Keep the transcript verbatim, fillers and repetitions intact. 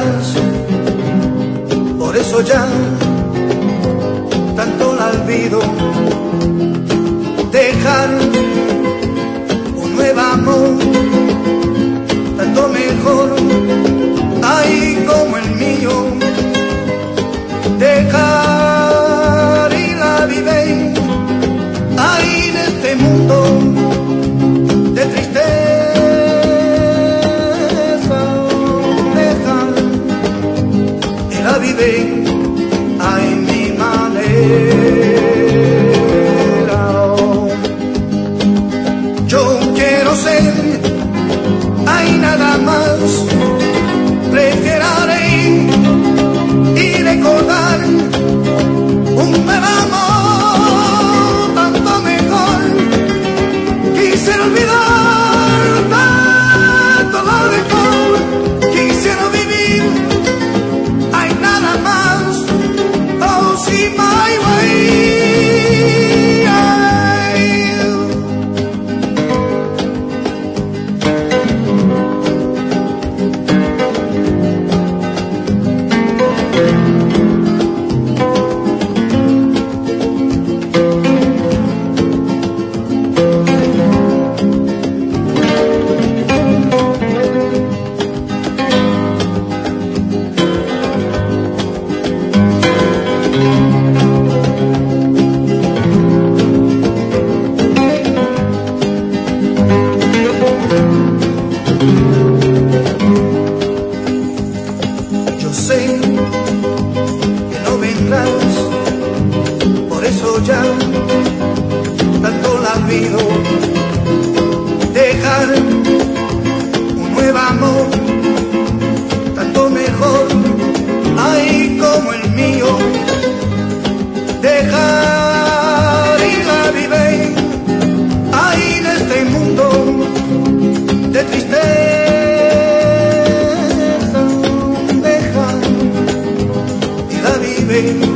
vendrás, por eso ya tanto la olvido. Dejar un nuevo amor, tanto mejor, ay, como el mío. Dejar y la vive, ay, en este mundo de tristeza. Dejar y la vive, ay, mi manera. Yo quiero ser, ay, nada más, prefiero ir y recordar un nuevo amor, tanto mejor. Quisiera olvidar tanto lo mejor, quisiera vivir, hay nada más, oh, see my way. Yo sé que no vendrás, por eso ya tanto la olvido. Dejar un nuevo amor, tanto mejor, ay, como el mío. Dejar y la vive, ay, en este mundo de tristeza. Dejar y la vive.